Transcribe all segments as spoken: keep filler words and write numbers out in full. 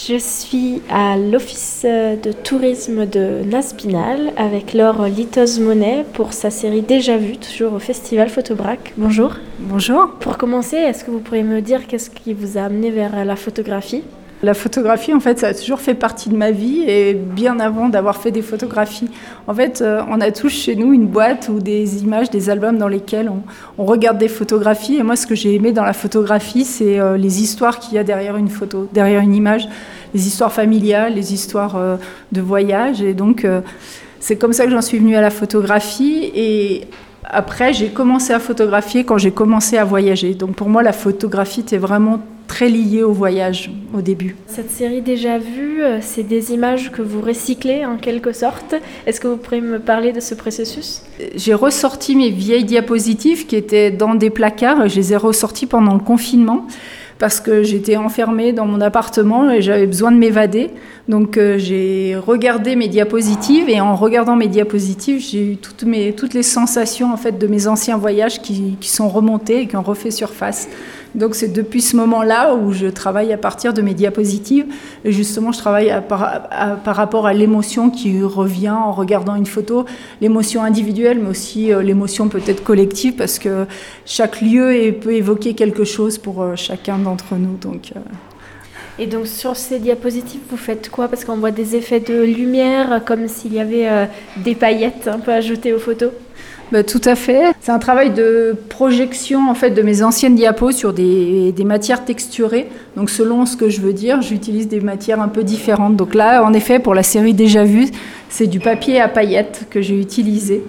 Je suis à l'office de tourisme de Naspinal avec Laure Littoz-Monet pour sa série Déjà Vu, toujours au Festival Photobrac. Bonjour. Bonjour. Pour commencer, est-ce que vous pourriez me dire qu'est-ce qui vous a amené vers la photographie ? La photographie, en fait, ça a toujours fait partie de ma vie et bien avant d'avoir fait des photographies. En fait, euh, on a tous chez nous une boîte ou des images, des albums dans lesquels on, on regarde des photographies. Et moi, ce que j'ai aimé dans la photographie, c'est euh, les histoires qu'il y a derrière une photo, derrière une image, les histoires familiales, les histoires euh, de voyage. Et donc, euh, c'est comme ça que j'en suis venue à la photographie. Et après, j'ai commencé à photographier quand j'ai commencé à voyager. Donc, pour moi, la photographie était vraiment très liée au voyage au début. Cette série Déjà Vu, c'est des images que vous recyclez en quelque sorte. Est-ce que vous pourriez me parler de ce processus ? J'ai ressorti mes vieilles diapositives qui étaient dans des placards. Je les ai ressorties pendant le confinement parce que j'étais enfermée dans mon appartement et j'avais besoin de m'évader. Donc euh, j'ai regardé mes diapositives et en regardant mes diapositives, j'ai eu toutes, mes, toutes les sensations en fait, de mes anciens voyages qui, qui sont remontées et qui ont refait surface. Donc c'est depuis ce moment-là où je travaille à partir de mes diapositives. Et justement, je travaille à par, à, par rapport à l'émotion qui revient en regardant une photo, l'émotion individuelle, mais aussi euh, l'émotion peut-être collective, parce que chaque lieu est, peut évoquer quelque chose pour euh, chacun d'entre nous. Donc, euh... Et donc sur ces diapositives, vous faites quoi ? Parce qu'on voit des effets de lumière, comme s'il y avait euh, des paillettes un peu ajoutées aux photos. Bah, tout à fait. C'est un travail de projection en fait, de mes anciennes diapos sur des, des matières texturées. Donc selon ce que je veux dire, j'utilise des matières un peu différentes. Donc là, en effet, pour la série Déjà Vu, c'est du papier à paillettes que j'ai utilisé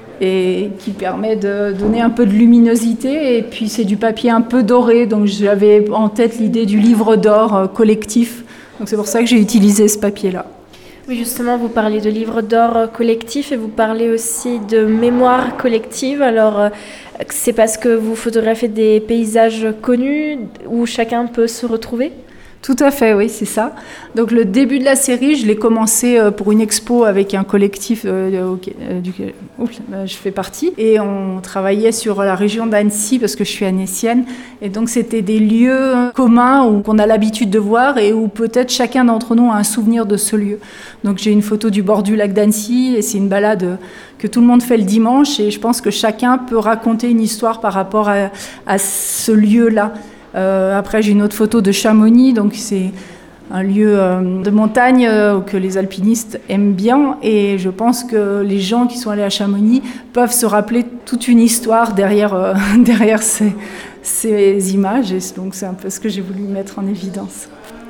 et qui permet de donner un peu de luminosité. Et puis c'est du papier un peu doré. Donc j'avais en tête l'idée du livre d'or euh, collectif. Donc c'est pour ça que j'ai utilisé ce papier-là. Oui, justement, vous parlez de livres d'or collectif et vous parlez aussi de mémoire collective. Alors, c'est parce que vous photographiez des paysages connus où chacun peut se retrouver ? Tout à fait, oui, c'est ça. Donc le début de la série, je l'ai commencé pour une expo avec un collectif euh, duquel je fais partie. Et on travaillait sur la région d'Annecy parce que je suis annécienne. Et donc c'était des lieux communs où, qu'on a l'habitude de voir et où peut-être chacun d'entre nous a un souvenir de ce lieu. Donc j'ai une photo du bord du lac d'Annecy et c'est une balade que tout le monde fait le dimanche. Et je pense que chacun peut raconter une histoire par rapport à, à ce lieu-là. Euh, après, j'ai une autre photo de Chamonix, donc c'est un lieu euh, de montagne euh, que les alpinistes aiment bien. Et je pense que les gens qui sont allés à Chamonix peuvent se rappeler toute une histoire derrière, euh, derrière ces, ces images. Et donc, c'est un peu ce que j'ai voulu mettre en évidence.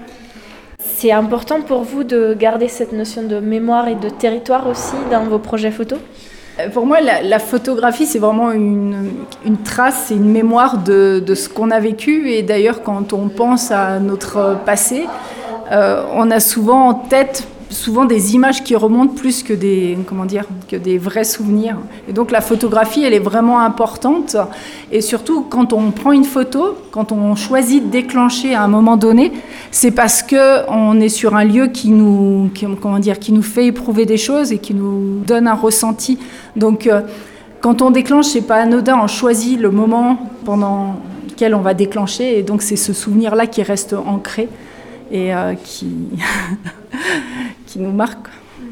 C'est important pour vous de garder cette notion de mémoire et de territoire aussi dans vos projets photos ? Pour moi, la, la photographie, c'est vraiment une, une trace, c'est une mémoire de, de ce qu'on a vécu. Et d'ailleurs, quand on pense à notre passé, euh, on a souvent en tête souvent des images qui remontent plus que des, comment dire, que des vrais souvenirs. Et donc la photographie, elle est vraiment importante. Et surtout, quand on prend une photo, quand on choisit de déclencher à un moment donné, c'est parce qu'on est sur un lieu qui nous, qui, comment dire, qui nous fait éprouver des choses et qui nous donne un ressenti. Donc euh, quand on déclenche, c'est pas anodin, on choisit le moment pendant lequel on va déclencher. Et donc c'est ce souvenir-là qui reste ancré et euh, qui... qui nous marque.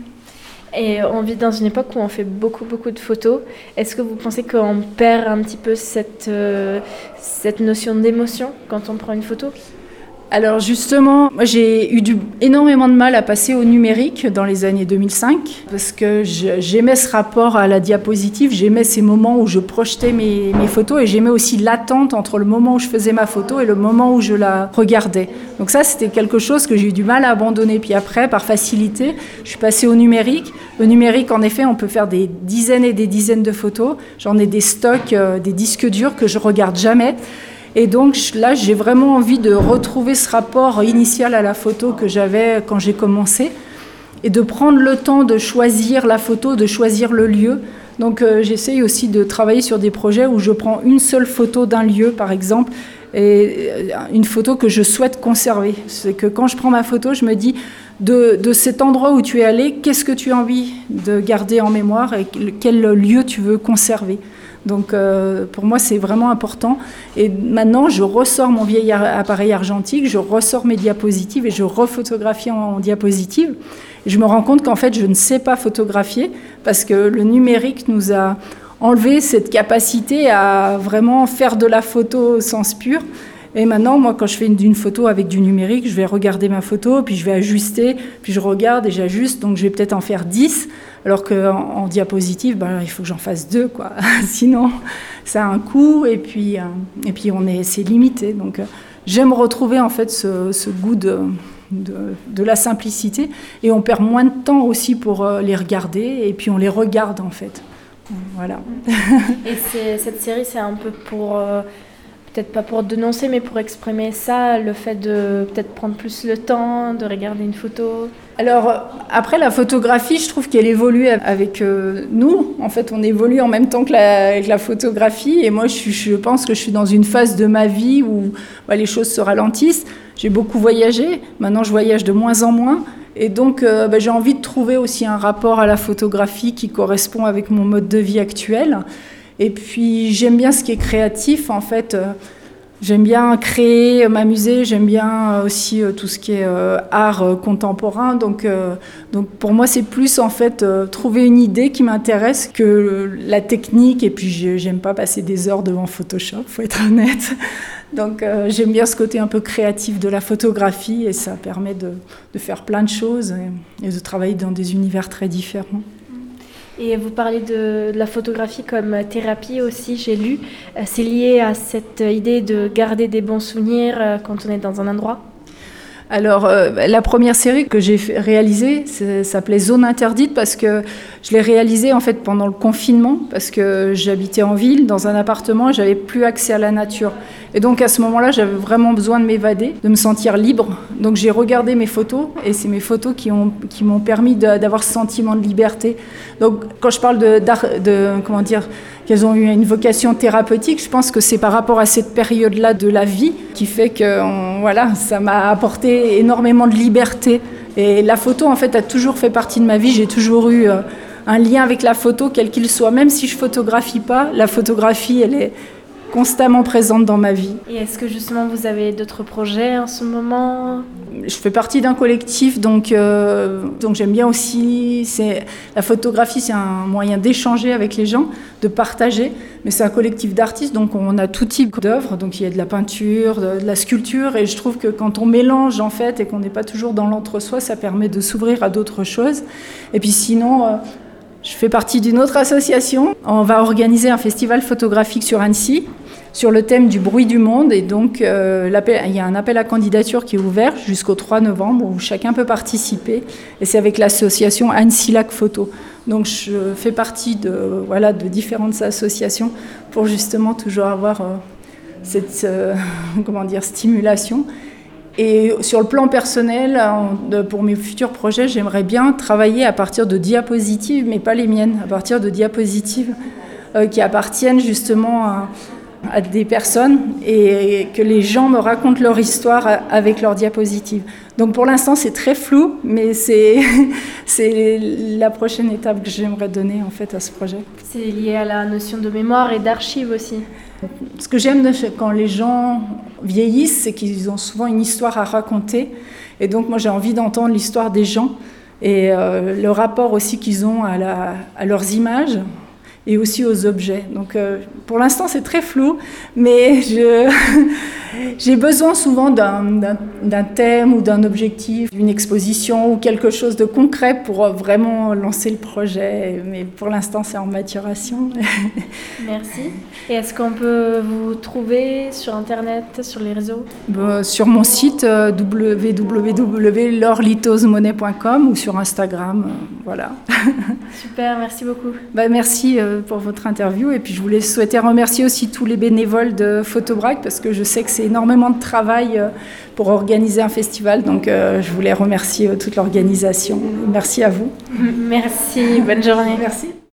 Et on vit dans une époque où on fait beaucoup, beaucoup de photos. Est-ce que vous pensez qu'on perd un petit peu cette, euh, cette notion d'émotion quand on prend une photo ? Alors justement, moi j'ai eu du, énormément de mal à passer au numérique dans les années deux mille cinq parce que je, j'aimais ce rapport à la diapositive, j'aimais ces moments où je projetais mes, mes photos et j'aimais aussi l'attente entre le moment où je faisais ma photo et le moment où je la regardais. Donc ça, c'était quelque chose que j'ai eu du mal à abandonner. Puis après, par facilité, je suis passée au numérique. Le numérique, en effet, on peut faire des dizaines et des dizaines de photos. J'en ai des stocks, euh, des disques durs que je regarde jamais. Et donc là, j'ai vraiment envie de retrouver ce rapport initial à la photo que j'avais quand j'ai commencé et de prendre le temps de choisir la photo, de choisir le lieu. Donc euh, j'essaye aussi de travailler sur des projets où je prends une seule photo d'un lieu, par exemple, et une photo que je souhaite conserver. C'est que quand je prends ma photo, je me dis de, de cet endroit où tu es allé, qu'est-ce que tu as envie de garder en mémoire et quel lieu tu veux conserver. Donc euh, pour moi c'est vraiment important et maintenant je ressors mon vieil appareil argentique, je ressors mes diapositives et je refotographie en, en diapositive. Et je me rends compte qu'en fait je ne sais pas photographier parce que le numérique nous a enlevé cette capacité à vraiment faire de la photo au sens pur. Et maintenant, moi, quand je fais une, une photo avec du numérique, je vais regarder ma photo, puis je vais ajuster, puis je regarde et j'ajuste. Donc, je vais peut-être en faire dix, alors qu'en en diapositive, ben, il faut que j'en fasse deux, quoi. Sinon, ça a un coût et puis, euh, et puis on est, c'est limité. Donc, euh, j'aime retrouver, en fait, ce, ce goût de, de, de la simplicité. Et on perd moins de temps aussi pour euh, les regarder, et puis on les regarde, en fait. Voilà. Et c'est, cette série, c'est un peu pour... Euh... peut-être pas pour dénoncer, mais pour exprimer ça, le fait de peut-être prendre plus le temps, de regarder une photo. Alors, après, la photographie, je trouve qu'elle évolue avec euh, nous. En fait, on évolue en même temps que la, que la photographie. Et moi, je, je pense que je suis dans une phase de ma vie où bah, les choses se ralentissent. J'ai beaucoup voyagé. Maintenant, je voyage de moins en moins. Et donc, euh, bah, j'ai envie de trouver aussi un rapport à la photographie qui correspond avec mon mode de vie actuel. Et puis, j'aime bien ce qui est créatif, en fait. Euh, j'aime bien créer, m'amuser. J'aime bien aussi euh, tout ce qui est euh, art euh, contemporain. Donc, euh, donc, pour moi, c'est plus, en fait, euh, trouver une idée qui m'intéresse que la technique. Et puis, j'aime pas passer des heures devant Photoshop, faut être honnête. Donc, euh, j'aime bien ce côté un peu créatif de la photographie. Et ça permet de, de faire plein de choses et, et de travailler dans des univers très différents. Et vous parlez de, de la photographie comme thérapie aussi, j'ai lu. C'est lié à cette idée de garder des bons souvenirs quand on est dans un endroit ? Alors, euh, la première série que j'ai réalisée s'appelait Zone Interdite parce que je l'ai réalisée en fait pendant le confinement parce que j'habitais en ville, dans un appartement, et j'avais plus accès à la nature. Et donc à ce moment-là, j'avais vraiment besoin de m'évader, de me sentir libre. Donc j'ai regardé mes photos et c'est mes photos qui ont qui m'ont permis de, d'avoir ce sentiment de liberté. Donc quand je parle de, de comment dire, qu'elles ont eu une vocation thérapeutique, je pense que c'est par rapport à cette période-là de la vie qui fait que on, voilà, ça m'a apporté énormément de liberté. Et la photo, en fait, a toujours fait partie de ma vie. J'ai toujours eu euh, un lien avec la photo, quel qu'il soit. Même si je photographie pas, la photographie, elle est constamment présente dans ma vie. Et est-ce que justement vous avez d'autres projets en ce moment ? Je fais partie d'un collectif, donc, euh, donc j'aime bien aussi... C'est, la photographie, c'est un moyen d'échanger avec les gens, de partager, mais c'est un collectif d'artistes, donc on a tout type d'œuvres, donc il y a de la peinture, de, de la sculpture, et je trouve que quand on mélange en fait, et qu'on n'est pas toujours dans l'entre-soi, ça permet de s'ouvrir à d'autres choses. Et puis sinon... Euh, Je fais partie d'une autre association. On va organiser un festival photographique sur Annecy sur le thème du bruit du monde. Et donc, euh, l'appel, il y a un appel à candidature qui est ouvert jusqu'au trois novembre où chacun peut participer. Et c'est avec l'association Annecy Lac Photo. Donc, je fais partie de, voilà, de différentes associations pour justement toujours avoir euh, cette euh, comment dire, stimulation. Et sur le plan personnel, pour mes futurs projets, j'aimerais bien travailler à partir de diapositives, mais pas les miennes, à partir de diapositives euh, qui appartiennent justement à, à des personnes et, et que les gens me racontent leur histoire avec leurs diapositives. Donc pour l'instant, c'est très flou, mais c'est, c'est la prochaine étape que j'aimerais donner en fait à ce projet. C'est lié à la notion de mémoire et d'archives aussi. Ce que j'aime de, quand les gens vieillissent, c'est qu'ils ont souvent une histoire à raconter. Et donc moi, j'ai envie d'entendre l'histoire des gens et euh, le rapport aussi qu'ils ont à, la, à leurs images et aussi aux objets. Donc euh, pour l'instant, c'est très flou, mais je, j'ai besoin souvent d'un, d'un, d'un thème ou d'un objectif, d'une exposition ou quelque chose de concret pour vraiment lancer le projet. Mais pour l'instant, c'est en maturation. Merci. Et est-ce qu'on peut vous trouver sur Internet, sur les réseaux ? Bon, sur mon site euh, w w w point laure lithose monet point com ou sur Instagram. Euh, voilà. Super, merci beaucoup. Bah, merci euh, pour votre interview. Et puis je voulais souhaiter remercier aussi tous les bénévoles de Photobrac parce que je sais que c'est énormément de travail euh, pour organiser un festival. Donc euh, je voulais remercier euh, toute l'organisation. Merci à vous. Merci, bonne journée. Merci.